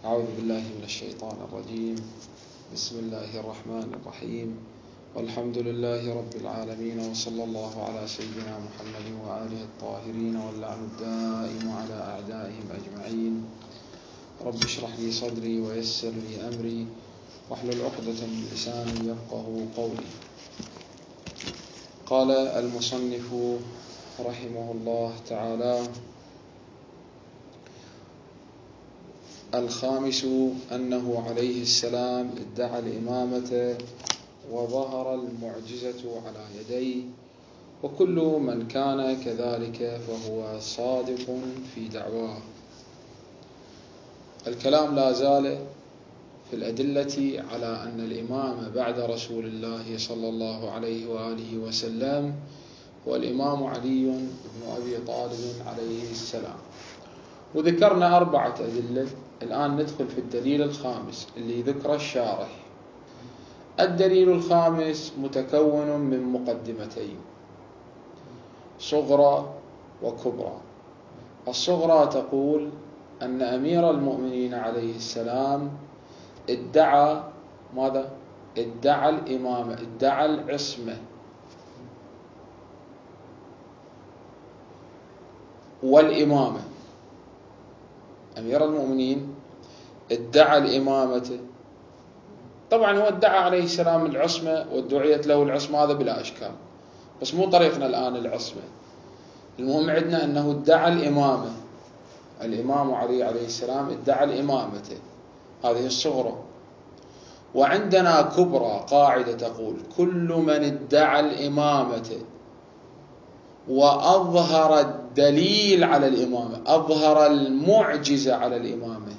أعوذ بالله من الشيطان الرجيم. بسم الله الرحمن الرحيم، والحمد لله رب العالمين، وصلى الله على سيدنا محمد وآله الطاهرين، واللعن الدائم على أعدائهم أجمعين. رب اشرح لي صدري ويسر لي أمري واحلل عقدة من لساني يفقه قولي. قال المصنف رحمه الله تعالى: الخامس أنه عليه السلام ادعى الإمامة وظهر المعجزة على يديه، وكل من كان كذلك فهو صادق في دعواه. الكلام لا زال في الأدلة على أن الإمام بعد رسول الله صلى الله عليه وآله وسلم هو الإمام علي بن أبي طالب عليه السلام، وذكرنا 4 أدلة. الآن ندخل في الدليل الخامس اللي ذكر الشارح. الدليل الخامس متكون من مقدمتين، صغرى وكبرى. الصغرى تقول أن أمير المؤمنين عليه السلام ادعى ماذا؟ ادعى الإمامة، ادعى العصمة والإمامة. أمير المؤمنين ادعى الإمامة، طبعا هو ادعى عليه السلام العصمة وادعيت له العصمة، هذا بلا إشكال، بس مو طريقنا الآن العصمة. المهم عندنا أنه ادعى الإمامة، الإمام علي عليه السلام ادعى الإمامة، هذه الصغرى. وعندنا كبرى، قاعدة تقول: كل من ادعى الإمامة وأظهر الدليل على الإمامة، أظهر المعجزة على الإمامة،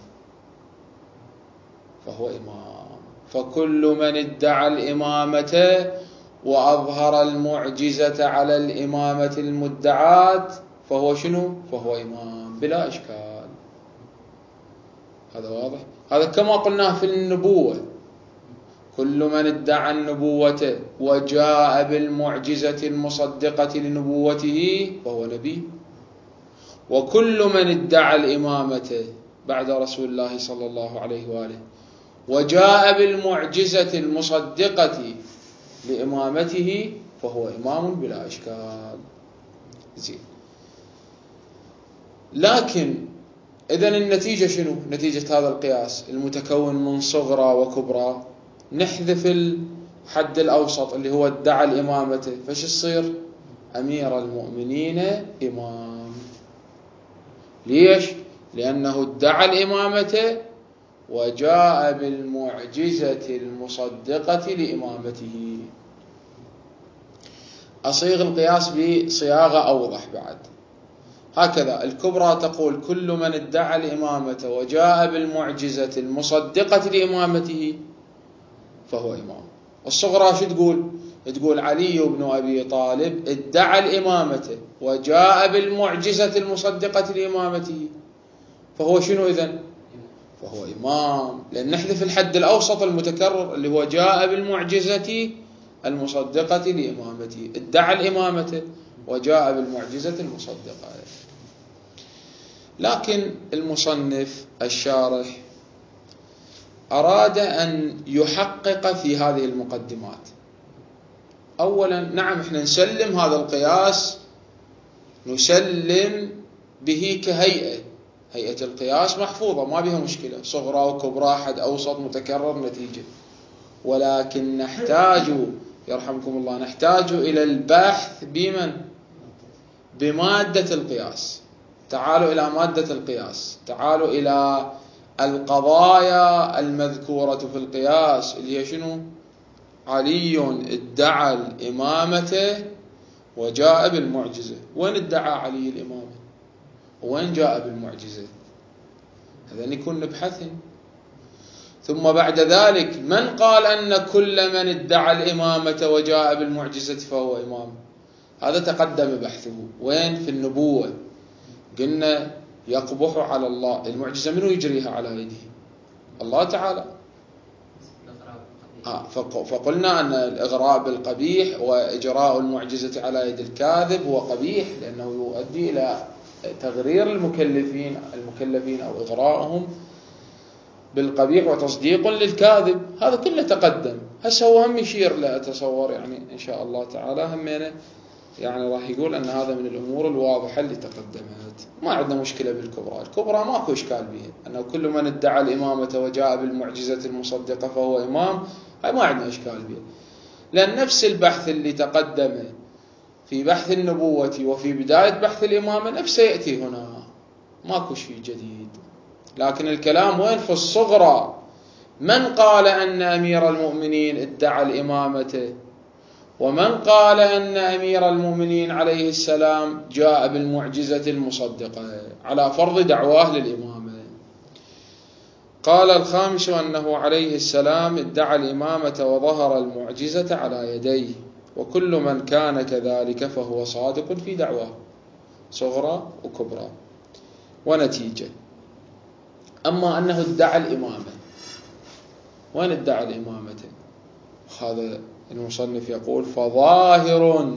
فهو إمام. فكل من ادعى الإمامة وأظهر المعجزة على الإمامة المدعاة فهو شنو؟ فهو إمام بلا إشكال. هذا واضح؟ هذا كما قلناه في النبوة: كل من ادعى النبوة وجاء بالمعجزة المصدقة لنبوته فهو نبي. وكل من ادعى الإمامة بعد رسول الله صلى الله عليه وآله وجاء بالمعجزة المصدقة لإمامته فهو إمام بلا إشكال. زين، لكن إذن النتيجة شنو؟ نتيجة هذا القياس المتكون من صغرى وكبرى، نحذف الحد الأوسط اللي هو ادعى الإمامة، فش يصير؟ أمير المؤمنين إمام. ليش؟ لأنه ادعى الإمامة وجاء بالمعجزة المصدقة لإمامته. أصيغ القياس بصياغة أوضح بعد. هكذا الكبرى تقول: كل من ادعى الإمامة وجاء بالمعجزة المصدقة لإمامته فهو إمام. الصغرى شو تقول؟ تقول: علي بن أبي طالب ادعى الإمامة وجاء بالمعجزة المصدقة لإمامته فهو شنو إذن؟ فهو إمام. لأن نحذف الحد الأوسط المتكرر اللي هو جاء بالمعجزة المصدقة لإمامته، ادعى الإمامة وجاء بالمعجزة المصدقة. لكن المصنف الشارح أراد أن يحقق في هذه المقدمات. أولا، نعم احنا نسلم هذا القياس، نسلم به كهيئة، هيئة القياس محفوظة ما بها مشكلة، صغرى وكبرى، حد أوسط، متكرر، نتيجة. ولكن نحتاج يرحمكم الله نحتاج إلى البحث بمادة القياس. تعالوا إلى مادة القياس، تعالوا إلى القضايا المذكورة في القياس اللي هي شنو؟ علي ادعى الإمامة وجاء بالمعجزة. وين ادعى علي الإمامة؟ وين جاء بالمعجزة؟ هذا يكون نبحثه. ثم بعد ذلك من قال أن كل من ادعى الإمامة وجاء بالمعجزة فهو إمام؟ هذا تقدم بحثه. وين؟ في النبوة. قلنا يقبح على الله المعجزة، منه يجريها على يده؟ الله تعالى. فقلنا أن الإغراء بالقبيح وإجراء المعجزة على يد الكاذب هو قبيح، لأنه يؤدي إلى تغرير المكلفين أو إغراءهم بالقبيح وتصديق للكاذب. هذا كله تقدم. هسه هو هم يشير له أتصور يعني إن شاء الله تعالى همينه يعني راح يقول أن هذا من الأمور الواضحة اللي تقدمت. ما عندنا مشكلة بالكبرى. الكبرى ماكو إشكال بها، أنه كل من ادعى الإمامة وجاء بالمعجزة المصدقة فهو إمام، هاي ما عندنا إشكال بها. لأن نفس البحث اللي تقدم في بحث النبوة وفي بداية بحث الإمامة نفسه يأتي هنا، ماكو شيء جديد. لكن الكلام وين؟ في الصغرى. من قال أن أمير المؤمنين ادعى الإمامة، ومن قال أن أمير المؤمنين عليه السلام جاء بالمعجزة المصدقة على فرض دعواه للإمامة. قال الخامس أنه عليه السلام ادعى الإمامة وظهر المعجزة على يديه، وكل من كان كذلك فهو صادق في دعواه، صغرى وكبرى. ونتيجة أما أنه ادعى الإمامة، وين ادعى الإمامة؟ هذا المصنف يقول فظاهر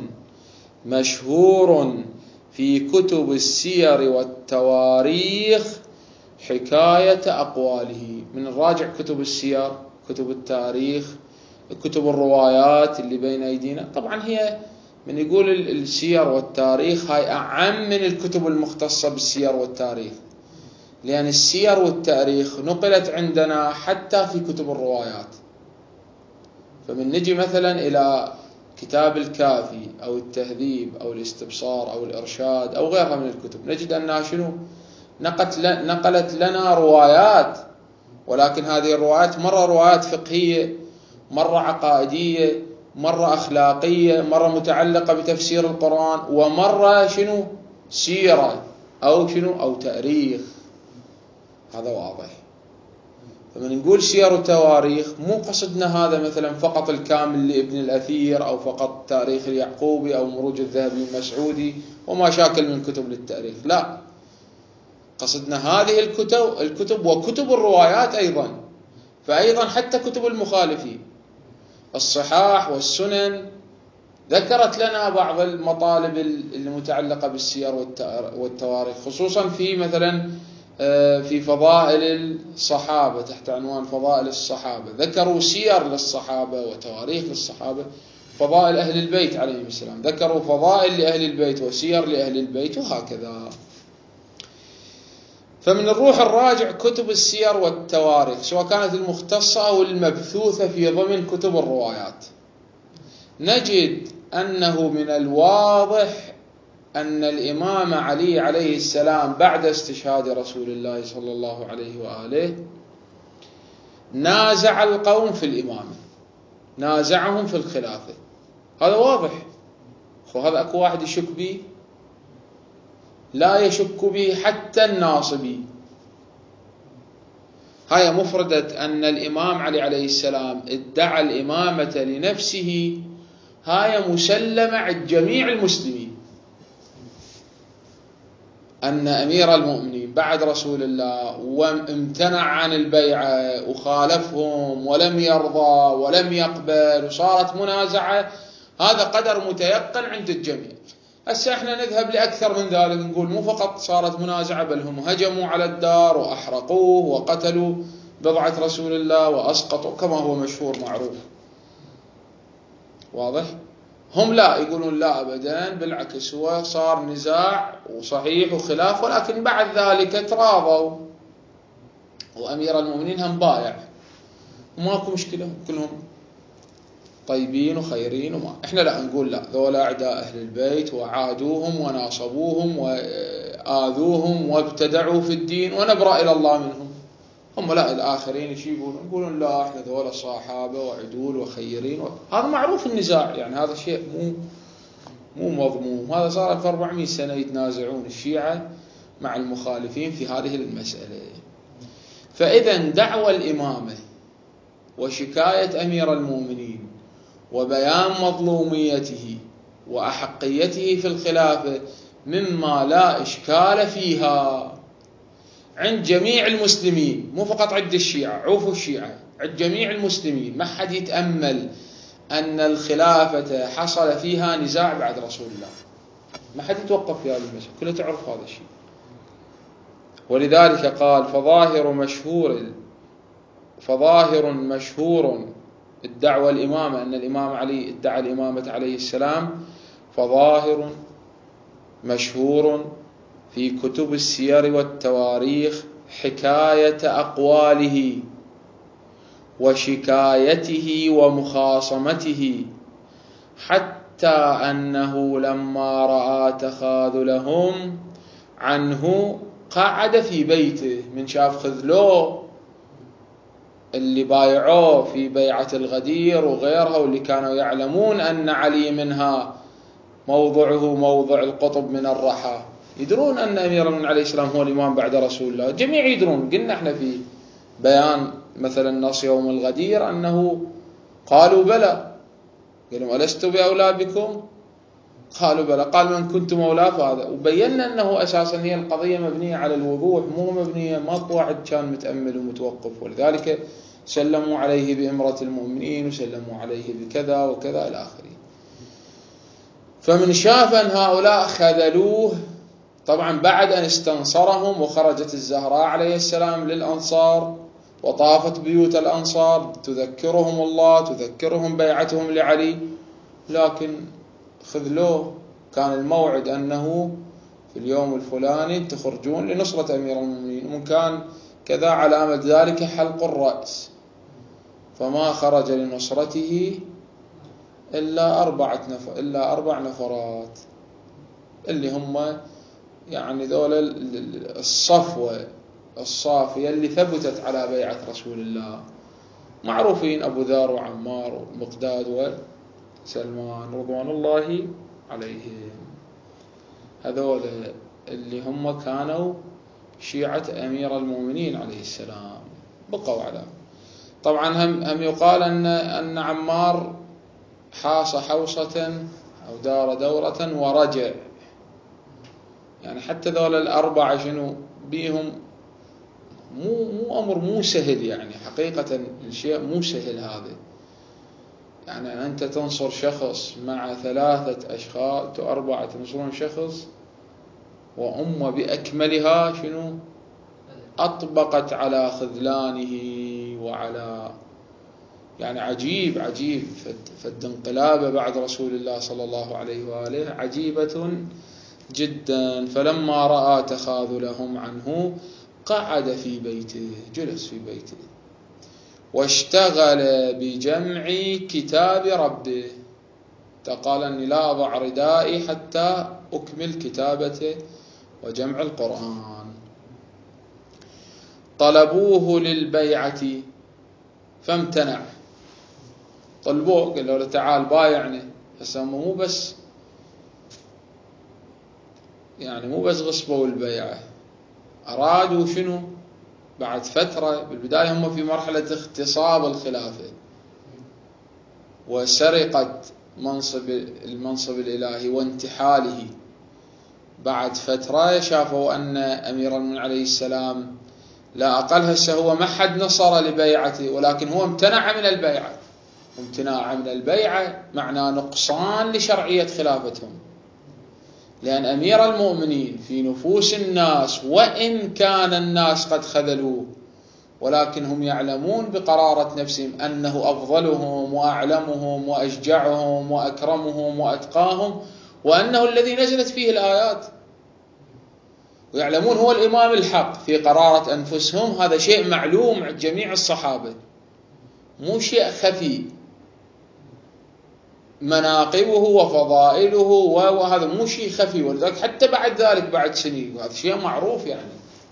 مشهور في كتب السير والتواريخ حكاية أقواله. من الراجع كتب السير، كتب التاريخ، كتب الروايات اللي بين أيدينا. طبعا هي من يقول السير والتاريخ هاي أعم من الكتب المختصة بالسير والتاريخ، لأن السير والتاريخ نقلت عندنا حتى في كتب الروايات. فمن نجي مثلا إلى كتاب الكافي أو التهذيب أو الاستبصار أو الإرشاد أو غيرها من الكتب، نجد أنها شنو؟ نقلت لنا روايات، ولكن هذه الروايات مرة روايات فقهية، مرة عقائدية، مرة أخلاقية، مرة متعلقة بتفسير القرآن، ومرة شنو؟ سيرة أو شنو؟ أو تاريخ. هذا واضح. فمن نقول سير وتواريخ مو قصدنا هذا مثلا فقط الكامل لابن الأثير أو فقط تاريخ اليعقوبي أو مروج الذهبي المسعودي وما شاكل من كتب للتاريخ، لا، قصدنا هذه الكتب وكتب الروايات أيضا. فأيضا حتى كتب المخالفين، الصحاح والسنن ذكرت لنا بعض المطالب المتعلقة بالسير والتواريخ، خصوصا في مثلا في فضائل الصحابة، تحت عنوان فضائل الصحابة ذكروا سير للصحابة وتواريخ للصحابة. فضائل أهل البيت عليهم السلام ذكروا فضائل لأهل البيت وسير لأهل البيت، وهكذا. فمن الروح الراجع كتب السير والتواريخ، سواء كانت المختصة أو المبثوثة في ضمن كتب الروايات، نجد أنه من الواضح أن الإمام علي عليه السلام بعد استشهاد رسول الله صلى الله عليه وآله نازع القوم في الإمامة، نازعهم في الخلافة. هذا واضح. وهذا أكو واحد يشك به؟ لا يشك به حتى الناصبي. هاي مفردة أن الإمام علي عليه السلام ادعى الإمامة لنفسه، هاي مسلمة عند جميع المسلمين، أن أمير المؤمنين بعد رسول الله وامتنع عن البيعة وخالفهم ولم يرضى ولم يقبل وصارت منازعة، هذا قدر متيقن عند الجميع. هسه احنا نذهب لأكثر من ذلك، نقول مو فقط صارت منازعة، بل هم هجموا على الدار وأحرقوه وقتلوا بضعة رسول الله وأسقطوا، كما هو مشهور معروف. واضح؟ هم لا، يقولون لا أبدا، بالعكس هو صار نزاع وصحيح وخلاف، ولكن بعد ذلك تراضوا وأمير المؤمنين هم بايع وماكو مشكلة، كلهم طيبين وخيرين وما. احنا لا نقول لا، ذولا أعداء أهل البيت وعادوهم وناصبوهم وآذوهم وابتدعوا في الدين ونبرأ إلى الله منهم. هم لا، الآخرين يقولون لا، احنا ذولا صحابة وعدول وخيرين هذا معروف النزاع، يعني هذا شيء مو مضموم. هذا صار في 400 سنة يتنازعون الشيعة مع المخالفين في هذه المسألة. فإذا دعوى الإمامة وشكاية أمير المؤمنين وبيان مظلوميته وأحقيته في الخلافة مما لا إشكال فيها عند جميع المسلمين، مو فقط عند الشيعة. عوفوا الشيعة، عند جميع المسلمين ما حد يتأمل أن الخلافة حصل فيها نزاع بعد رسول الله، ما حد يتوقف في هذا المسألة، كله تعرف هذا الشيء. ولذلك قال فظاهر مشهور فظاهر مشهور الدعوة الإمامة، أن الإمام علي ادعى الإمامة عليه السلام، فظاهر مشهور في كتب السير والتواريخ حكاية أقواله وشكايته ومخاصمته، حتى أنه لما رأى تخاذلهم عنه قعد في بيته. من شاف خذلوه اللي بايعوه في بيعة الغدير وغيرها، واللي كانوا يعلمون أن علي منها موضعه موضع القطب من الرحى، يدرون أن أمير المؤمنين عليه السلام هو الإمام بعد رسول الله، جميع يدرون. قلنا احنا في بيان مثلا نص يوم الغدير أنه قالوا بلى، قالوا ألست بأولى بكم؟ قالوا بلى. قال من كنت مولاه فهذا. وبينا أنه أساسا هي القضية مبنية على الوضوح، مو مبنية ما واحد كان متأمل ومتوقف، ولذلك سلموا عليه بإمرة المؤمنين وسلموا عليه بكذا وكذا إلى آخره. فمن شاف أن هؤلاء خذلوه، طبعا بعد أن استنصرهم وخرجت الزهراء عليه السلام للأنصار وطافت بيوت الأنصار تذكرهم الله، تذكرهم بيعتهم لعلي، لكن خذلوه. كان الموعد أنه في اليوم الفلاني تخرجون لنصرة أمير المؤمنين، ومن كان كذا علامة ذلك حلق الرأس، فما خرج لنصرته إلا أربع نفرات، اللي هم يعني ذول الصفوة الصافية اللي ثبتت على بيعة رسول الله، معروفين: أبو ذر وعمار ومقداد وسلمان رضوان الله عليهم. هذول اللي هم كانوا شيعة أمير المؤمنين عليه السلام، بقوا على. طبعا هم يقال أن عمار حاص حوصة أو دار دورة ورجع، يعني حتى ذول الأربعة شنو بيهم، مو أمر مو سهل، يعني حقيقة الشيء مو سهل هذا. يعني أنت تنصر شخص مع 3 أشخاص و4 تنصرون شخص وأمة بأكملها شنو أطبقت على خذلانه وعلى، يعني عجيب فالانقلاب بعد رسول الله صلى الله عليه وآله عجيبة جدا. فلما رأى تخاذلهم عنه قعد في بيته، جلس في بيته، واشتغل بجمع كتاب ربه. قال أني لا أضع ردائي حتى أكمل كتابته وجمع القرآن. طلبوه للبيعة فامتنع. طلبوه، قال له تعال بايعني. فسموا مو بس غصبوا البيعة، أرادوا شنو بعد فترة. بالبداية هم في مرحلة اغتصاب الخلافة وسرقة المنصب الإلهي وانتحاله. بعد فترة شافوا أن أمير المؤمنين عليه السلام لا أقل هسه هو ما حد نصر لبيعته، ولكن هو امتنع من البيعة. امتناع من البيعة معناه نقصان لشرعية خلافتهم، لأن أمير المؤمنين في نفوس الناس، وإن كان الناس قد خذلوه، ولكن هم يعلمون بقرارة نفسهم أنه أفضلهم وأعلمهم وأشجعهم وأكرمهم وأتقاهم، وأنه الذي نزلت فيه الآيات، ويعلمون هو الإمام الحق في قرارة أنفسهم. هذا شيء معلوم عند جميع الصحابة، مو شيء خفي. مناقبه وفضائله وهذا مو شيء خفي، ولذلك حتى بعد ذلك بعد سنين وهذا شيء معروف يعني،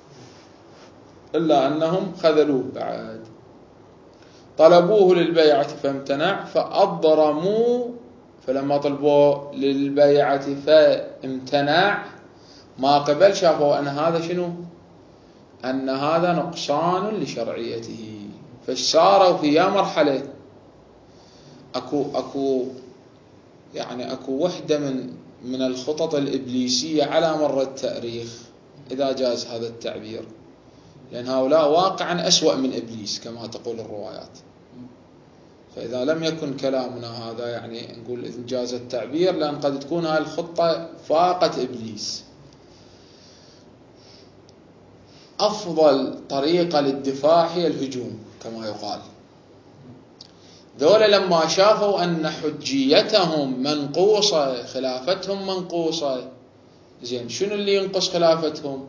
إلا أنهم خذلوه بعد. طلبوه للبيعة فامتنع، فأضرموا. فلما طلبوه للبيعة فامتنع، ما قبل، شافوا أن هذا شنو، أن هذا نقصان لشرعيته. فصاروا في مرحلة أكو وحدة من الخطط الإبليسية على مر التاريخ، إذا جاز هذا التعبير، لأن هؤلاء واقعا أسوأ من إبليس كما تقول الروايات. فإذا لم يكن كلامنا هذا يعني نقول إذن جاز التعبير، لأن قد تكون هذه الخطة فاقت إبليس. أفضل طريقة للدفاع هي الهجوم كما يقال. ذولا لما شافوا أن حجيتهم منقوصة، خلافتهم منقوصة، زين شنو اللي ينقص خلافتهم؟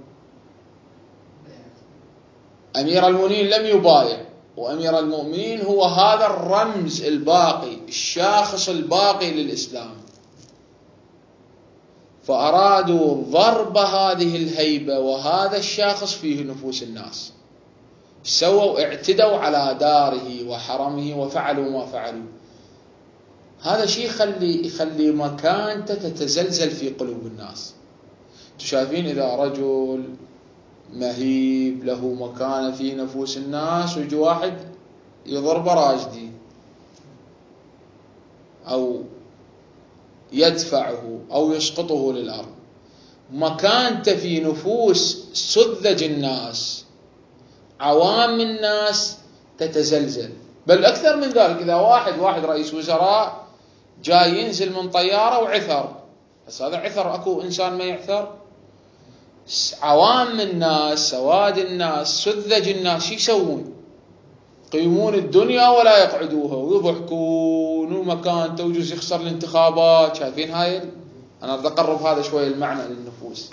أمير المؤمنين لم يبايع، وأمير المؤمنين هو هذا الرمز الباقي، الشاخص الباقي للإسلام، فأرادوا ضرب هذه الهيبة وهذا الشاخص فيه نفوس الناس. سووا اعتدوا على داره وحرمه وفعلوا ما فعلوا. هذا شيء يخلي مكانته تتزلزل في قلوب الناس. شايفين إذا رجل مهيب له مكانة في نفوس الناس ويجي واحد يضربه راجدي أو يدفعه أو يسقطه للأرض، مكانته في نفوس سذج الناس عوام الناس تتزلزل. بل أكثر من ذلك، إذا واحد رئيس وزراء جاي ينزل من طيارة وعثر، بس هذا عثر، أكو إنسان ما يعثر؟ عوام الناس، سواد الناس، سذج الناس، شو يسوون؟ يقيمون الدنيا ولا يقعدوها ويضحكون ومكانته ويجوز يخسر الانتخابات. شايفين هاي؟ أنا أريد أقرب هذا شوي المعنى للنفوس.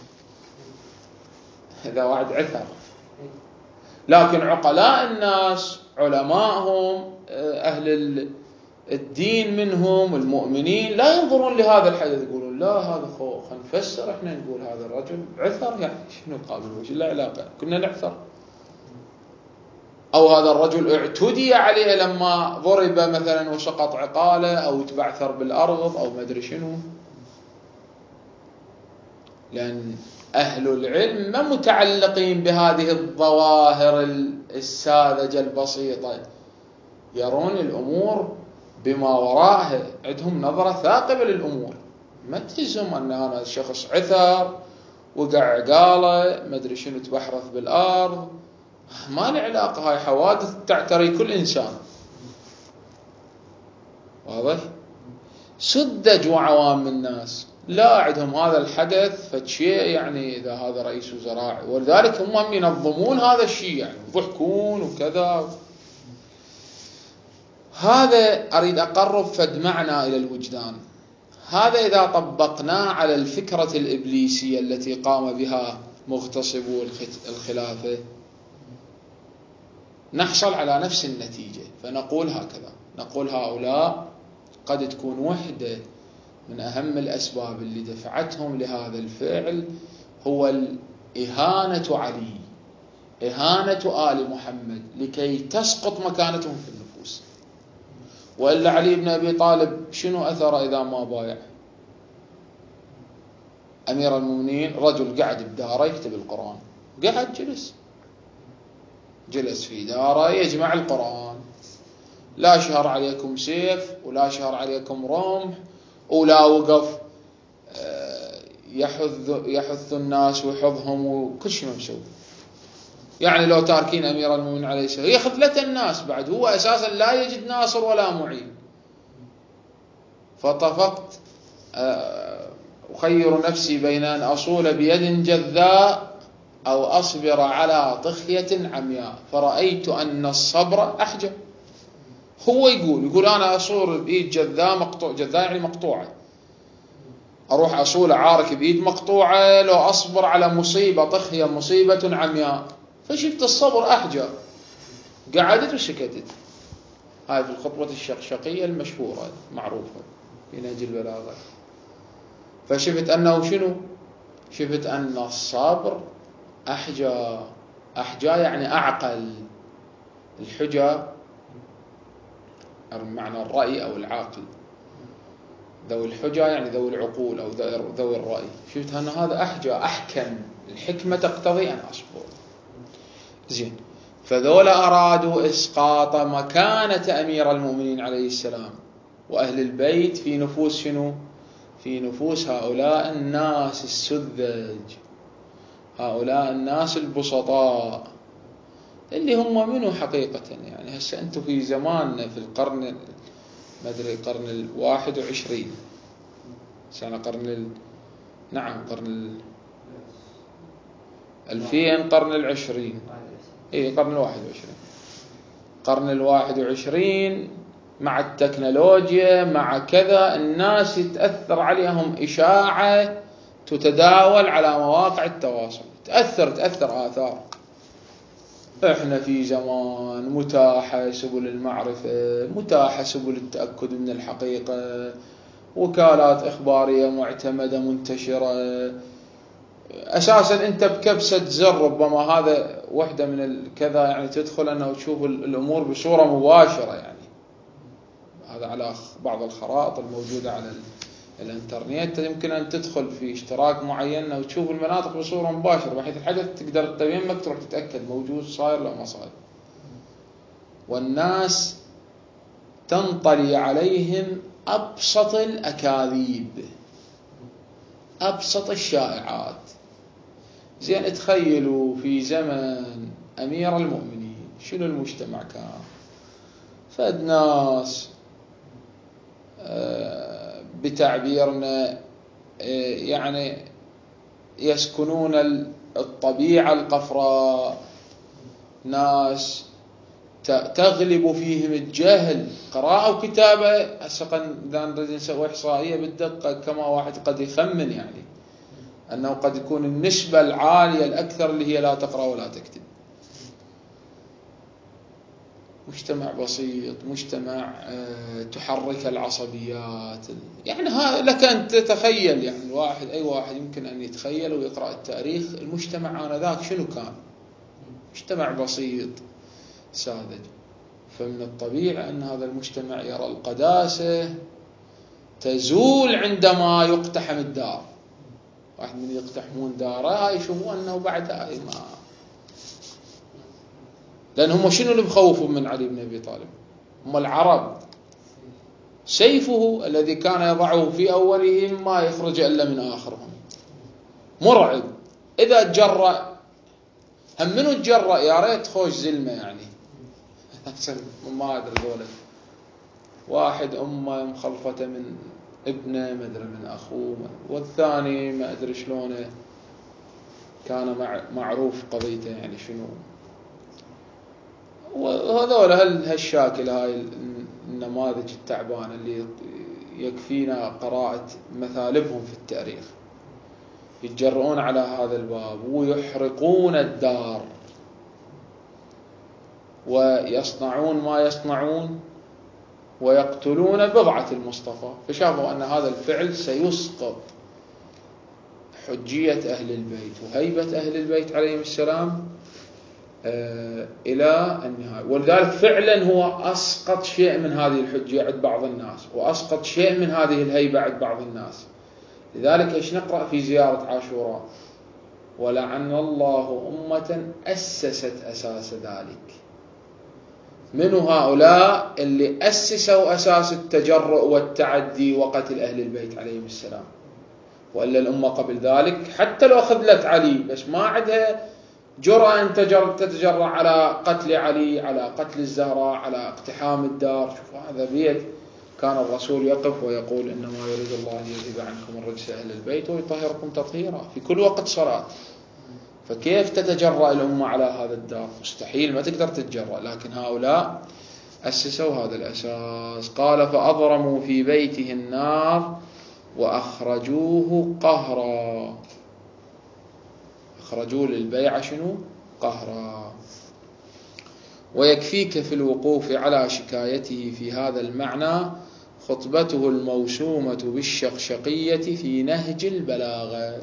إذا واحد عثر، لكن عقلاء الناس، علماءهم، أهل الدين منهم، المؤمنين، لا ينظرون لهذا الحدث يقولون لا هذا خلينا نفسر، احنا نقول هذا الرجل عثر، يعني شنو قابل وجه لا علاقة، كنا نعثر. أو هذا الرجل اعتدي عليه لما ضرب مثلا وسقط عقاله أو يتبعثر بالأرض أو ما أدري شنو. لأن أهل العلم ما متعلقين بهذه الظواهر الساذجة البسيطة، يرون الأمور بما وراءها، عندهم نظرة ثاقبة للأمور. ما تهزم أن هذا الشخص عثر وقع عقاله ما أدري شنو تبحرث بالأرض، ما له علاقة، هاي حوادث تعتري كل إنسان. واضح؟ سذج وعوام الناس لا عندهم هذا الحدث فشيء، يعني إذا هذا رئيس وزراء، ولذلك هم ينظمون هذا الشيء، يعني يضحكون وكذا. هذا أريد أقرب فد معنى إلى الوجدان. هذا إذا طبقناه على الفكرة الإبليسية التي قام بها مغتصبو الخلافة، نحصل على نفس النتيجة. فنقول هكذا، نقول هؤلاء قد تكون وحدة من أهم الأسباب اللي دفعتهم لهذا الفعل هو إهانة علي، إهانة آل محمد، لكي تسقط مكانتهم في النفوس. وإلا علي بن أبي طالب شنو أثر إذا ما بايع؟ أمير المؤمنين رجل قاعد بداره يكتب القرآن، قاعد جلس في داره يجمع القرآن، لا شهر عليكم سيف ولا شهر عليكم رمح، ولا وقف يحث الناس ويحضهم وكل شيء مسوي. يعني لو تاركين أمير المؤمنين عليه السلام هي خذلة الناس، بعد هو أساسا لا يجد ناصر ولا معين. فطفقت أخير نفسي بين أن أصول بيد جذاء أو أصبر على طخية عمياء، فرأيت أن الصبر أحجى. هو يقول أنا أصول بإيد جذاء، مقطوع، جذاء يعني مقطوعة، أروح أصول عارك بإيد مقطوعة لو أصبر على مصيبة، طخية مصيبة عمياء. فشفت الصبر أحجى، قعدت وسكتت. هاي في الخطبة الشقشقية المشهورة معروفة في نهج البلاغة. فشفت أنه شنو؟ شفت أن الصبر أحجى. أحجى يعني أعقل. الحجى معنى الرأي أو العاقل، ذوي الحجى يعني ذوي العقول أو ذوي الرأي. شفت أن هذا أحجى، أحكم، الحكمة تقتضي أن أصبر. زين، فذولا أرادوا إسقاط مكانة أمير المؤمنين عليه السلام وأهل البيت في نفوس شنو؟ في نفوس هؤلاء الناس السذج، هؤلاء الناس البسطاء، اللي هم منه حقيقة. يعني هسه أنتم في زماننا في القرن ما أدري القرن 21 سنة، نعم قرن 2000 قرن ال20. قرن ال21 مع التكنولوجيا مع كذا الناس يتأثر عليهم إشاعة تتداول على مواقع التواصل، تأثر آثار. احنا في زمان متاحة سبل المعرفة، متاحة سبل التأكد من الحقيقة، وكالات إخبارية معتمدة منتشرة. أساسا أنت بكبسة زر ربما هذا وحدة من الكذا يعني تدخل أنه تشوف الأمور بصورة مباشرة. يعني هذا على بعض الخرائط الموجودة على الانترنت يمكن أن تدخل في اشتراك معين وتشوف المناطق بصورة مباشرة، بحيث الحدث تقدر تبينك تروح تتأكد موجود صاير لا ما صاير. والناس تنطلي عليهم أبسط الأكاذيب، أبسط الشائعات. زين تخيلوا في زمن أمير المؤمنين شنو المجتمع كان؟ فد ناس بتعبيرنا يعني يسكنون الطبيعة القفراء، ناس تغلب فيهم الجهل، قراءة وكتابة. هسه إذا نريد نسوي إحصائية بالدقة كما واحد قد يخمن يعني أنه قد يكون النسبة العالية الأكثر اللي هي لا تقرأ ولا تكتب. مجتمع بسيط، مجتمع تحرك العصبيات. يعني لك أن تتخيل، يعني أي واحد يمكن أن يتخيل ويقرأ التاريخ المجتمع آنذاك شنو كان. مجتمع بسيط ساذج. فمن الطبيعي أن هذا المجتمع يرى القداسة تزول عندما يقتحم الدار. واحد من يقتحمون داره يشوفون أنه بعد ما، لأن هم شنو اللي بخوفوا من علي بن أبي طالب؟ هم العرب. سيفه الذي كان يضعه في أولهم ما يخرج إلا من آخرهم. مرعب. إذا تجرأ هم منو تجرأ يا ريت خوش زلمة يعني ما أدري ذولا. واحد أمه مخلفته من ابنه ما أدري من أخوه، والثاني ما أدري شلونه كان معروف قضيته يعني شنو. وهذولا هالشاكل هاي النماذج التعبانة اللي يكفينا قراءة مثالبهم في التاريخ. يتجرؤون على هذا الباب ويحرقون الدار ويصنعون ما يصنعون ويقتلون بضعة المصطفى. فشافوا أن هذا الفعل سيسقط حجية أهل البيت وهيبة أهل البيت عليهم السلام إلى النهاية. ولذلك فعلا هو أسقط شيء من هذه الحجية عند بعض الناس، وأسقط شيء من هذه الهيبة عند بعض الناس. لذلك إيش نقرأ في زيارة عاشوراء؟ ولعن الله أمة أسست أساس ذلك. من هؤلاء اللي أسسوا أساس التجرؤ والتعدي وقتل أهل البيت عليهم السلام. وإلا الأمة قبل ذلك حتى لو خذلت علي بس ما عندها جرأة أن تتجرأ على قتل علي، على قتل الزهراء، على اقتحام الدار. شوفوا هذا بيت كان الرسول يقف ويقول إنما يريد الله أن يذهب عنكم الرجس أهل البيت ويطهركم تطهيرا في كل وقت صلاة. فكيف تتجرأ الأمة على هذا الدار؟ مستحيل، ما تقدر تتجرأ. لكن هؤلاء أسسوا هذا الأساس. قال فأضرموا في بيته النار وأخرجوه قهرا. أخرجوه للبيعة شنو؟ قهرا. ويكفيك في الوقوف على شكايته في هذا المعنى خطبته الموسومة بالشقشقية في نهج البلاغة.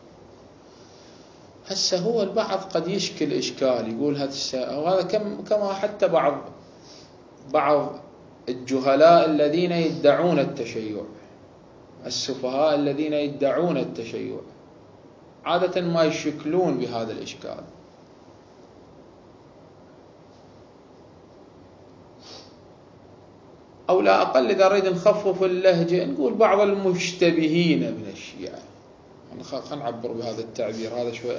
هسه هو البعض قد يشكل إشكال يقول هذا كما حتى بعض الجهلاء الذين يدعون التشيع، السفهاء الذين يدعون التشيع عادة ما يشكلون بهذا الإشكال. أو لا أقل إذا نريد نخفف اللهجة نقول بعض المشتبهين من الشيعة. خلينا نعبر بهذا التعبير، هذا شوي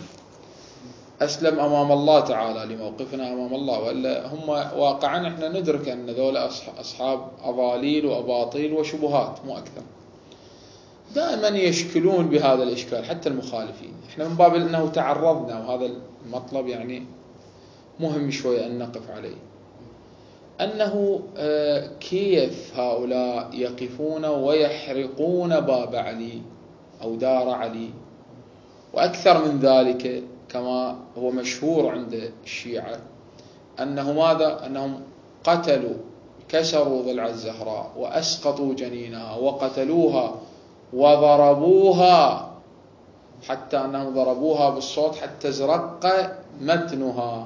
أسلم أمام الله تعالى لموقفنا أمام الله. وإلا هم واقعا إحنا ندرك أن ذولا أصحاب أضاليل وأباطيل وشبهات مو أكثر. دائما يشكلون بهذا الإشكال حتى المخالفين. احنا من باب أنه تعرضنا، وهذا المطلب يعني مهم شوية أن نقف عليه، أنه كيف هؤلاء يقفون ويحرقون باب علي أو دار علي، وأكثر من ذلك كما هو مشهور عند الشيعة أنه ماذا؟ أنهم قتلوا، كسروا ضلع الزهراء وأسقطوا جنينها وقتلوها وضربوها، حتى أنهم ضربوها بالصوت حتى ازرق متنها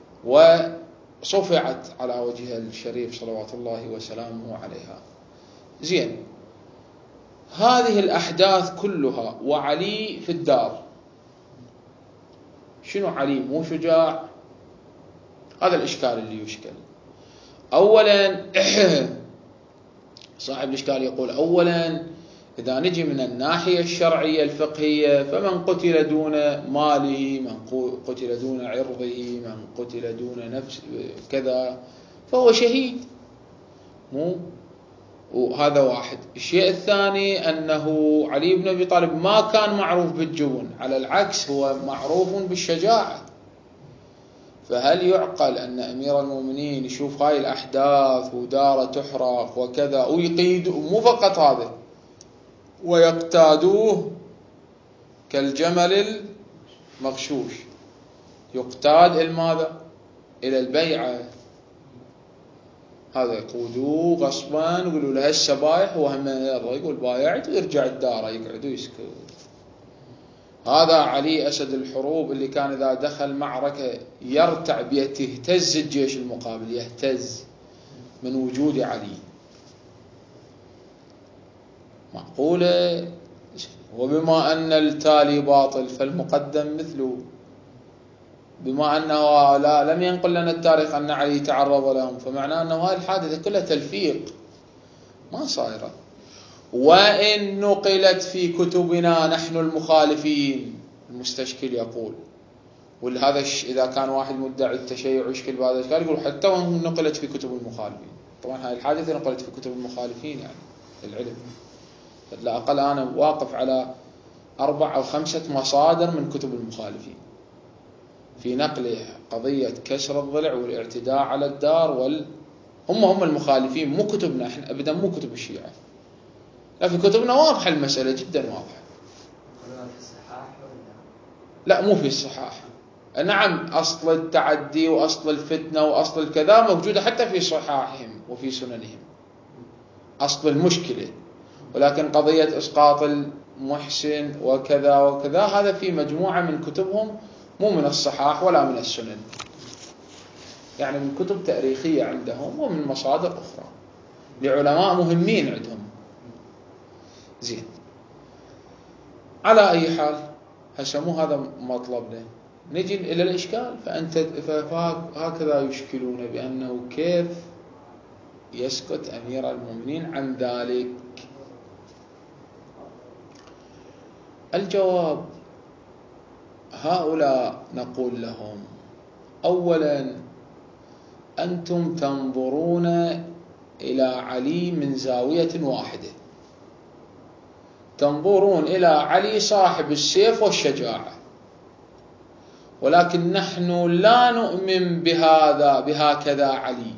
وصفعت على وجهها الشريف صلوات الله وسلامه عليها. زين، هذه الأحداث كلها وعلي في الدار. شنو علي مو شجاع؟ هذا الإشكال اللي يشكل. أولا صاحب الإشكال يقول أولا إذا نجي من الناحية الشرعية الفقهية، فمن قتل دون ماله، من قتل دون عرضه، من قتل دون نفس كذا، فهو شهيد، مو؟ وهذا واحد. الشيء الثاني أنه علي بن أبي طالب ما كان معروف بالجبن، على العكس هو معروف بالشجاعة. فهل يعقل أن أمير المؤمنين يشوف هاي الأحداث وداره تحرق وكذا ويقيدوا، مو فقط هذا، ويقتادوه كالجمل المغشوش، يقتاد الماذا؟ إلى البيعة. هذا يقودوه غصبا ويقولوا له السبايح، وهم يقول بايعت، ويرجع الدار يقعد ويسكت. هذا علي أسد الحروب اللي كان إذا دخل معركة يرتع يهتز الجيش المقابل، يهتز من وجود علي. معقولة؟ وبما أن التالي باطل فالمقدم مثله، بما أنه لم ينقل لنا التاريخ أن علي تعرض لهم، فمعناه أنه هذه الحادثة كلها تلفيق ما صايرة. وإن نقلت في كتبنا نحن المخالفين، المستشكل يقول، ولهذا إذا كان واحد مدعي التشيع يشكل بهذا الإشكال، يقول حتى وإن نقلت في كتب المخالفين. طبعا هذه الحادثة نقلت في كتب المخالفين يعني العلم، لا أقل أنا واقف على 4 أو 5 مصادر من كتب المخالفين في نقل قضية كسر الضلع والاعتداء على الدار هم المخالفين، مو كتبنا احنا أبدا، مو كتب الشيعة. لا، في كتبنا واضحة المسألة جدا واضحة. لا، مو في الصحاح. نعم، أصل التعدي وأصل الفتنة وأصل الكذا موجودة حتى في صحاحهم وفي سننهم، أصل المشكلة. ولكن قضية إسقاط المحسن وكذا وكذا هذا في مجموعة من كتبهم، مو من الصحاح ولا من السنن، يعني من كتب تاريخية عندهم ومن مصادر أخرى لعلماء مهمين عندهم. زين، على أي حال هسه مو هذا مطلبنا، نجي إلى الإشكال. فهكذا يشكلون بأنه كيف يسكت أمير المؤمنين عن ذلك. الجواب، هؤلاء نقول لهم أولا أنتم تنظرون إلى علي من زاوية واحدة، تنظرون إلى علي صاحب السيف والشجاعة، ولكن نحن لا نؤمن بهكذا علي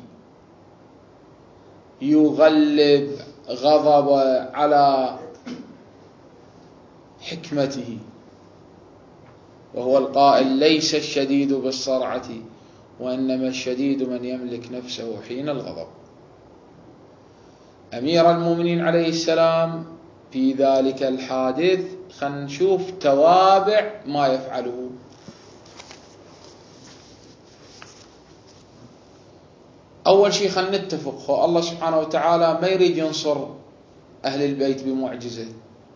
يغلب غضب على حكمته، وهو القائل ليس الشديد بالصرعة وإنما الشديد من يملك نفسه حين الغضب. أمير المؤمنين عليه السلام في ذلك الحادث خلينا نشوف توابع ما يفعله. أول شيء خلينا نتفق، الله سبحانه وتعالى ما يريد ينصر أهل البيت بمعجزة،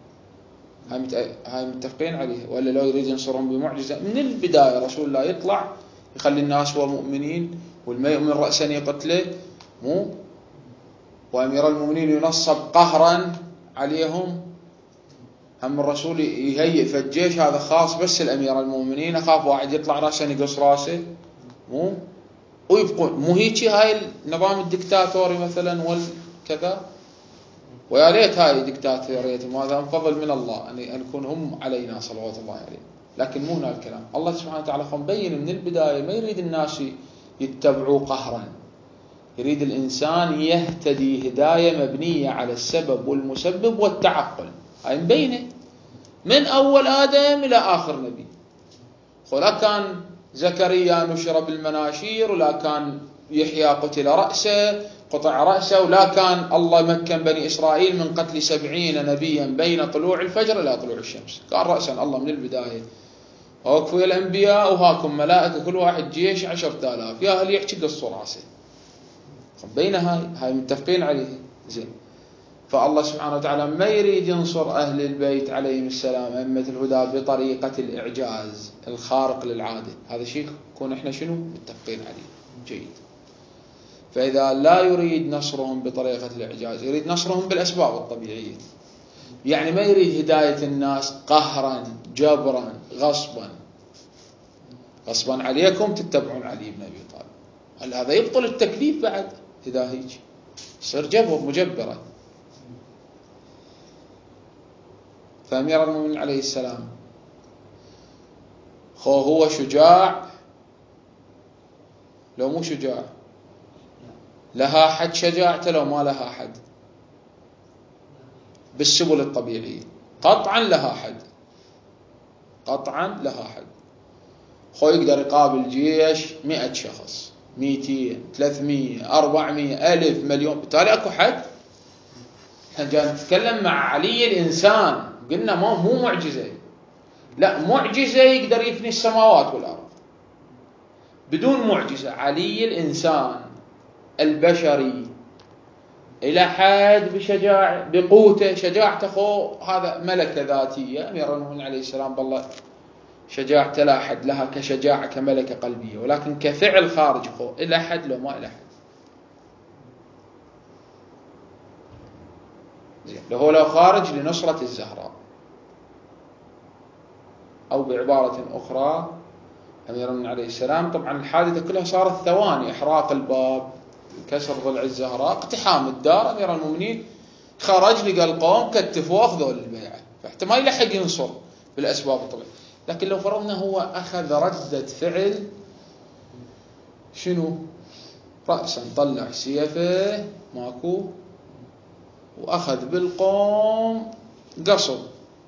هاي متفقين عليه، ولا لو يريد ينصرهم بمعجزة من البداية رسول الله يطلع يخلي الناس هو مؤمنين، والما يؤمن رأسا يقتله، مو؟ وأمير المؤمنين ينصب قهرا عليهم، هم الرسول يهيئ في الجيش هذا خاص بس الأمير المؤمنين، أخاف واحد يطلع رأسا يقص راسه، مو؟ ويبقون، مو هيك هاي النظام الدكتاتوري مثلا والكذا. ويا ليت هاي دكتاتورية هذا فضل من الله أن يكون هم علينا صلوات الله عليه. لكن مو هنا الكلام. الله سبحانه وتعالى مبين من البداية ما يريد الناس يتبعوا قهرا، يريد الإنسان يهتدي هداية مبنية على السبب والمسبب والتعقل. هاي مبينة من أول آدم إلى آخر نبي. ولا كان زكريا نشر بالمناشير، ولا كان يحيى قطع رأسه، ولا كان الله مكن بني إسرائيل من قتل 70 نبيا بين طلوع الفجر إلى طلوع الشمس. كان رأسا الله من البداية. وقفوا الأنبياء وهاكم ملائكة كل واحد جيش 10,000 يا هل يحكي قصوا راسه. بين هاي متفقين عليه زين. فالله سبحانه وتعالى ما يريد ينصر أهل البيت عليهم السلام أئمة الهدى بطريقة الإعجاز الخارق للعادة. هذا شيء كون إحنا شنو متفقين عليه جيد. فإذا لا يريد نصرهم بطريقة الإعجاز، يريد نصرهم بالأسباب الطبيعية. يعني ما يريد هداية الناس قهرا جبرا غصبا عليكم تتبعون علي بن أبي طالب. هل هذا يبطل التكليف بعد؟ إذا هيك يصير جبر مجبرة. فأمير المؤمنين عليه السلام هو شجاع لو مو شجاع؟ لها حد شجاعته لو ما لها حد؟ بالسبل الطبيعية قطعا لها حد، قطعا لها حد. يقدر يقابل جيش 100 شخص، 200 300 400 1000 مليون، بالتالي اكو حد. احنا جاي نتكلم مع علي الإنسان، قلنا مو معجزة، لا معجزة يقدر يفني السماوات والأرض. بدون معجزة علي الإنسان البشري إلى حد بشجاعة بقوته شجاعته هذا ملكة ذاتية. أمير المؤمنين عليه السلام بالله شجاعته لا حد لها كشجاعة كملكة قلبية، ولكن كفعل خارج إلى حد لو ما إلى حد. لو خارج لنصرة الزهراء، أو بعبارة أخرى أمير المؤمنين عليه السلام طبعا الحادثة كلها صارت ثواني، إحراق الباب، كسر ضلع الزهراء، اقتحام الدار. أمير المؤمنين خرج لقى القوم كتفوا أخذوا البيعة، فحتى ما يلحق ينصر بالأسباب الطبيعية. لكن لو فرضنا هو أخذ ردة فعل شنو؟ رأسا طلع سيفه ماكو وأخذ بالقوم قصب،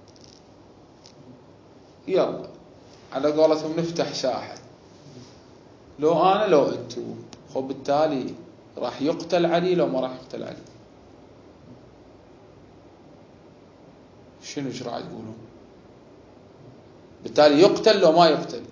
يلا على قولتهم نفتح ساحة، لو أنا لو أنتو. بالتالي راح يقتل علي لو ما راح يقتل علي؟ شنو ايش راح يقولون؟ بالتالي يقتل لو ما يقتل.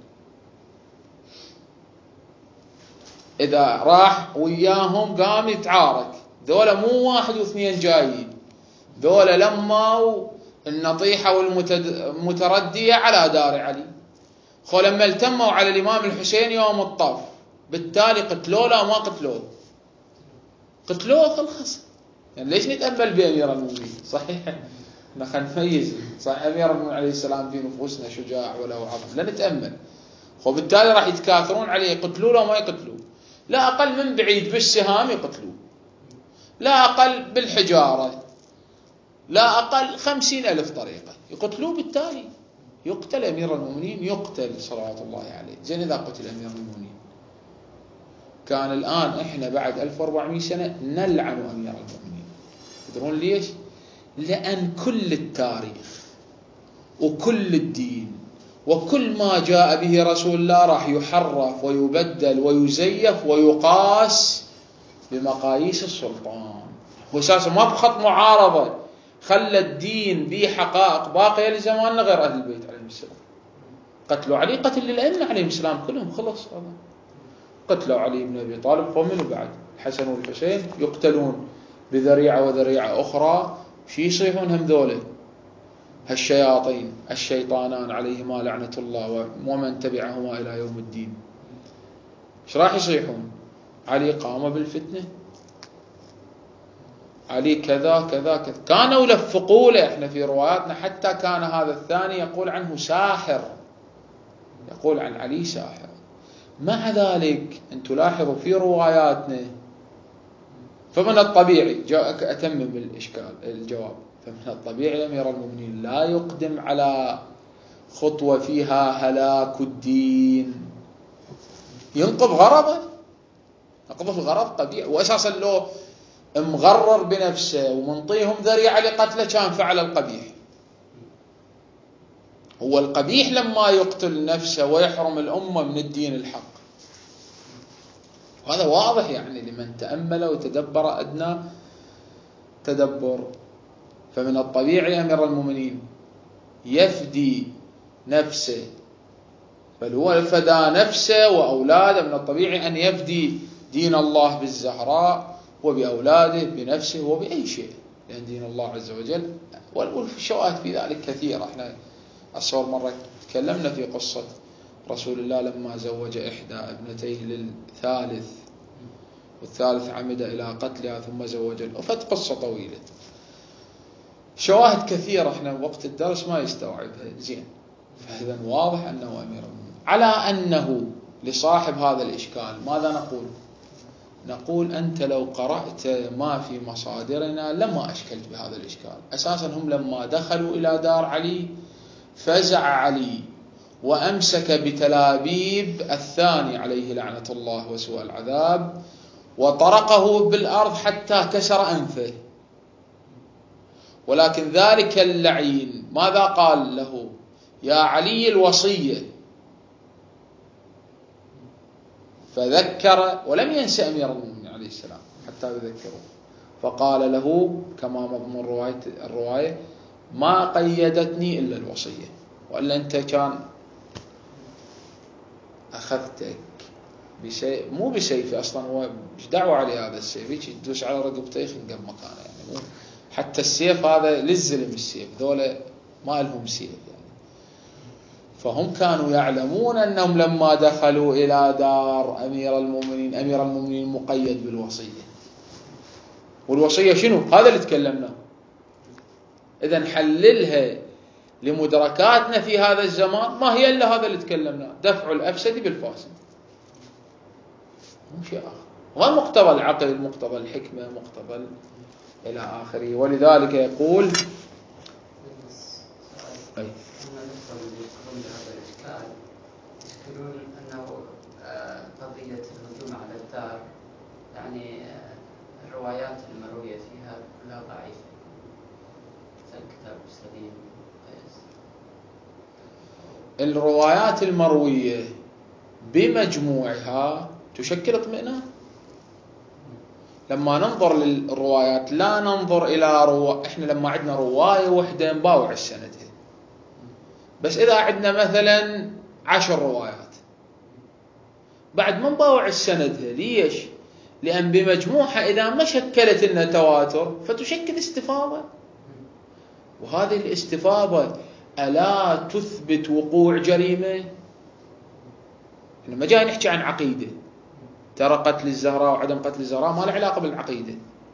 إذا راح وياهم قام يتعارك، ذولا مو واحد واثنين جايين، ذولا لما النطيحة والمتردية على دار علي. لما التموا على الإمام الحسين يوم الطاف، بالتالي قتلوه لا ما قتلوه؟ قتلوه خلص. يعني ليش نتأمل بأمير المؤمنين؟ صحيح خلينا نميز، صحيح أمير المؤمنين عليه السلام في نفوسنا شجاع وله عظم، لا نتأمل. وبالتالي راح يتكاثرون عليه، يقتلوه لو ما يقتلوه؟ لا أقل من بعيد بالسهام يقتلوه، لا أقل بالحجارة، لا أقل 50,000 طريقة يقتلوه. بالتالي يقتل أمير المؤمنين، يقتل صلوات الله عليه. زين إذا قتل أمير المؤمنين كان الآن إحنا بعد 1400 سنة نلعن أمير المؤمنين. تدرون ليش؟ لأن كل التاريخ وكل الدين وكل ما جاء به رسول الله راح يحرف ويبدل ويزيف ويقاس بمقاييس السلطان. وأساسا ما بخط معارضة خلى الدين ذي حقائق باقية لزماننا غير أهل البيت عليهم السلام. قتلوا علي قتل للأئمة عليهم السلام كلهم، خلص هذا. قتلوا علي بن أبي طالب، ومن بعد الحسن والحسين يقتلون بذريعة وذريعة أخرى. شي يصيحون هم ذوله هالشياطين الشيطانان عليهما لعنة الله ومن تبعهما إلى يوم الدين. ايش راح يصيحون؟ علي قام بالفتنة، علي كذا كذا كذا. كانوا يلفقوا له، احنا في رواياتنا حتى كان هذا الثاني يقول عنه ساحر، يقول عن علي ساحر. مع ذلك انتم لاحظوا في رواياتنا فمن الطبيعي أتمم الإشكال الجواب. فمن الطبيعي أمير المؤمنين لا يقدم على خطوة فيها هلاك الدين، ينقض غرضه. نقض الغرض قبيح، وأساسا لو مغرر بنفسه ومنطيهم ذريعة لقتله كان فعل القبيح. هو القبيح لما يقتل نفسه ويحرم الأمة من الدين الحق، وهذا واضح يعني لمن تأمل وتدبر أدنى تدبر. فمن الطبيعي أمير المؤمنين يفدي نفسه، بل هو فدى نفسه وأولاده. من الطبيعي أن يفدي دين الله بالزهراء وبأولاده بنفسه وبأي شيء، لأن دين الله عز وجل. والشواهد في ذلك كثيرة. احنا أصور مرة تكلمنا في قصة رسول الله لما زوج إحدى ابنتيه للثالث، والثالث عمد إلى قتلها ثم زوج الأخت. قصة طويلة، شواهد كثيرة، احنا وقت الدرس ما يستوعبها زين. فإذا واضح أنه أمير المؤمنين. على أنه لصاحب هذا الإشكال ماذا نقول؟ نقول أنت لو قرأت ما في مصادرنا لما أشكلت بهذا الإشكال. أساسا هم لما دخلوا إلى دار علي فزع علي وأمسك بتلابيب الثاني عليه لعنة الله وسوء العذاب، وطرقه بالأرض حتى كسر أنفه. ولكن ذلك اللعين ماذا قال له؟ يا علي الوصية. فذكر، ولم ينس أمير المؤمنين عليه السلام حتى يذكره، فقال له كما مضمون الرواية: ما قيدتني إلا الوصية، وإلا أنت كان أخذتك بشيء، مو بسيفي أصلا. هو مش دعوة عليه هذا السيف، يدوس على رقبته يخنق مكانه يعني. حتى السيف هذا للزلم، السيف ذولا ما لهم سيف يعني. فهم كانوا يعلمون أنهم لما دخلوا إلى دار أمير المؤمنين مقيد بالوصية. والوصية شنو؟ هذا اللي تكلمنا. إذا نحللها لمدركاتنا في هذا الزمان، ما هي إلا هذا اللي تكلمنا: دفع الأفسد بالفاسد، مو شيء آخر. هذا مقتضى العقل، مقتضى الحكمة، مقتضى إلى آخره. ولذلك يقول يقولون أنه قضية الهجوم على الدار يعني الروايات المروية فيها كلها ضعيفة، الكتاب السليم. الروايات المروية بمجموعها تشكل اطمئنان. لما ننظر للروايات لا ننظر إلى احنا لما عندنا رواية وحدة نباوع السندها، بس إذا عندنا مثلا 10 روايات بعد ما نباوع السندها. ليش؟ لأن بمجموعها إذا ما شكلت لنا تواتر فتشكل استفاضة، وهذه الاستفاضة ألا تثبت وقوع جريمة؟ إحنا ما جاي نحكي عن عقيدة. ترى قتل الزهراء وعدم قتل الزهراء ما له علاقة بالعقيدة.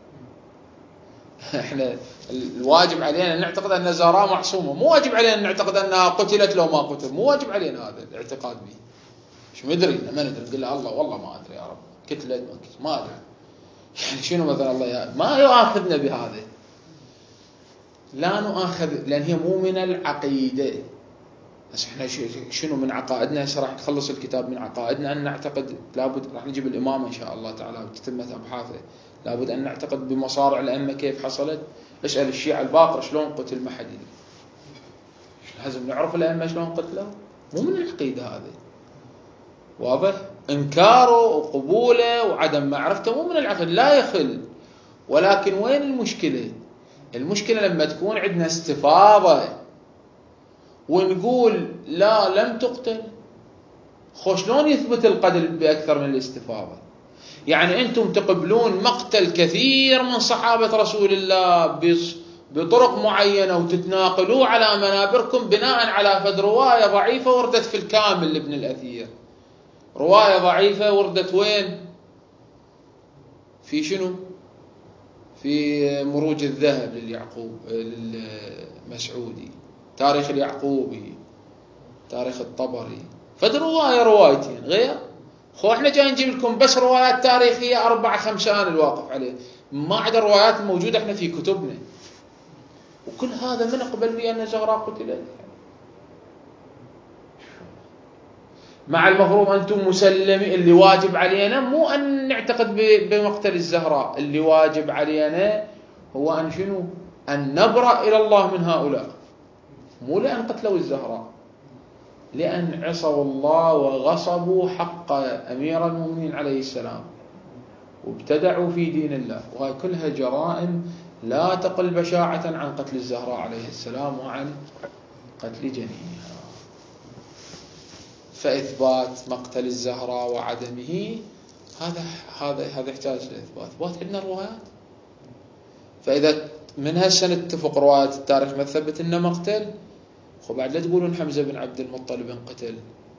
احنا الواجب علينا ان نعتقد ان الزهراء معصومة، مو واجب علينا ان نعتقد انها قتلت لو ما قتل. مو واجب علينا هذا الاعتقاد به. مش مدري، ما ندري، نقول له الله والله ما ادري يا رب، قتلت ما ادري. يعني شنو مثلا الله ما يؤاخذنا بهذا، لا نؤاخذ، لان هي مو من العقيدة. بس احنا شنو من عقائدنا؟ هسه راح نخلص الكتاب. من عقائدنا ان نعتقد، لابد راح نجيب الامام ان شاء الله تعالى وتتمت ابحاثه، لابد ان نعتقد بمصارع الائمه كيف حصلت. اسال الشيعة الباقر شلون قتل، ما حد يدري. لازم نعرف الائمه شلون قتلوا. مو من العقيده هذا، واضح؟ انكاره وقبوله وعدم معرفته مو من العقيده، لا يخل. ولكن وين المشكله؟ المشكله لما تكون عندنا استفاضه ونقول لا لم تقتل. شلون يثبت القتل بأكثر من الاستفاضة؟ يعني أنتم تقبلون مقتل كثير من صحابة رسول الله بطرق معينة وتتناقلوه على منابركم بناء على فد رواية ضعيفة وردت في الكامل لابن الأثير. رواية ضعيفة وردت وين؟ في شنو؟ في مروج الذهب للمسعودي، تاريخ اليعقوبي، تاريخ الطبري. فد روايتين غير احنا جاي نجيب لكم بس روايات تاريخية 4-5 الواقف عليه، ما عدا الروايات الموجودة احنا في كتبنا. وكل هذا من قبل بأن الزهراء قتلت. مع المفروض أنتم مسلمين، اللي واجب علينا مو أن نعتقد بمقتل الزهراء، اللي واجب علينا هو أن شنو؟ أن نبرأ إلى الله من هؤلاء، مو لأن قتلوا الزهراء، لأن عصوا الله وغصبوا حق أمير المؤمنين عليه السلام وابتدعوا في دين الله، وهي كلها جرائم لا تقل بشاعة عن قتل الزهراء عليه السلام وعن قتل جنينها. فإثبات مقتل الزهراء وعدمه هذا يحتاج لإثبات عندنا روايات. فإذا من هالسنة اتفق روايات التاريخ ما تثبت إنه مقتل، بعد لا تقولون حمزة بن عبد المطلب انقتل،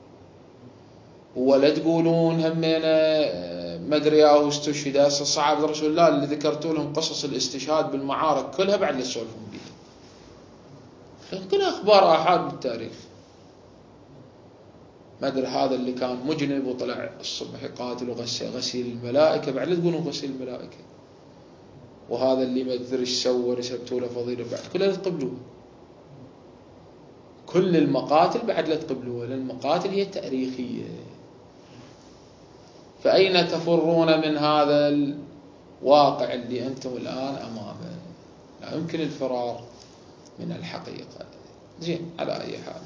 ولا تقولون همينا مدري ياهو استشهد. صحابة رسول الله اللي ذكرتوا لهم قصص الاستشهاد بالمعارك كلها بعد لا تسولفون بها، كلها أخبار آحاد بالتاريخ. مدري هذا اللي كان مجنب وطلع الصبح يقاتل غسيل الملائكة، بعد لا تقولون غسيل الملائكة. وهذا اللي ما ادري ايش سوى نسبتوا له فضيلة، بعد كلها لا تقبلوها. كل المقاتل بعد لا تقبلوها، لأن المقاتل هي تاريخية. فأين تفرون من هذا الواقع اللي أنتم الآن أمامه؟ لا يمكن الفرار من الحقيقة. زين، على أي حال،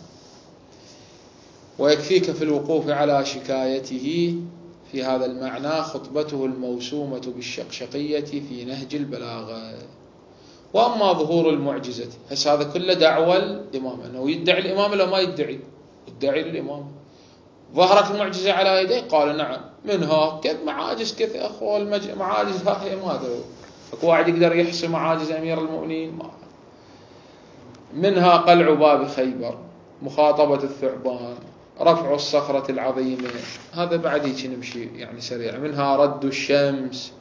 ويكفيك في الوقوف على شكايته في هذا المعنى خطبته الموسومة بالشقشقية في نهج البلاغة. وأما ظهور المعجزة، هذا كله دعوة الإمام، أنه يدعي الإمام لو ما يدعي للإمام. ظهرت المعجزة على يديه، قال نعم، منها معاجز كثير. أخوة المعاجز هاي ما أدري، أكو واحد يقدر يحصي معاجز أمير المؤمنين؟ ما. منها قلع باب خيبر، مخاطبة الثعبان، رفع الصخرة العظيمة. هذا بعد هيك نمشي يعني سريع. منها رد الشمس.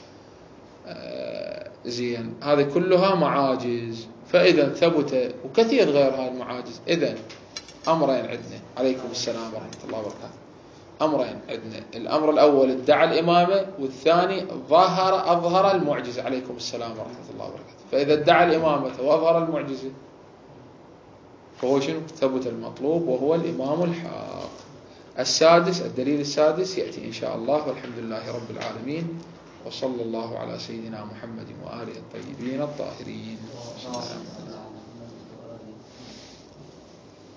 زين، هذه كلها معاجز. فإذا ثبت، وكثير غير هاي المعاجز. إذن أمرين عندنا، عليكم السلام ورحمة الله وبركاته. أمرين عندنا، الأمر الأول ادعى الإمامة، والثاني أظهر المعجزة. عليكم السلام ورحمة الله وبركاته. فإذا ادعى الإمامة وأظهر المعجزة فهو شنو؟ ثبت المطلوب وهو الإمام الحق. السادس، الدليل السادس يأتي إن شاء الله، والحمد لله رب العالمين، وصلى الله على سيدنا محمد وآله الطيبين الطاهرين.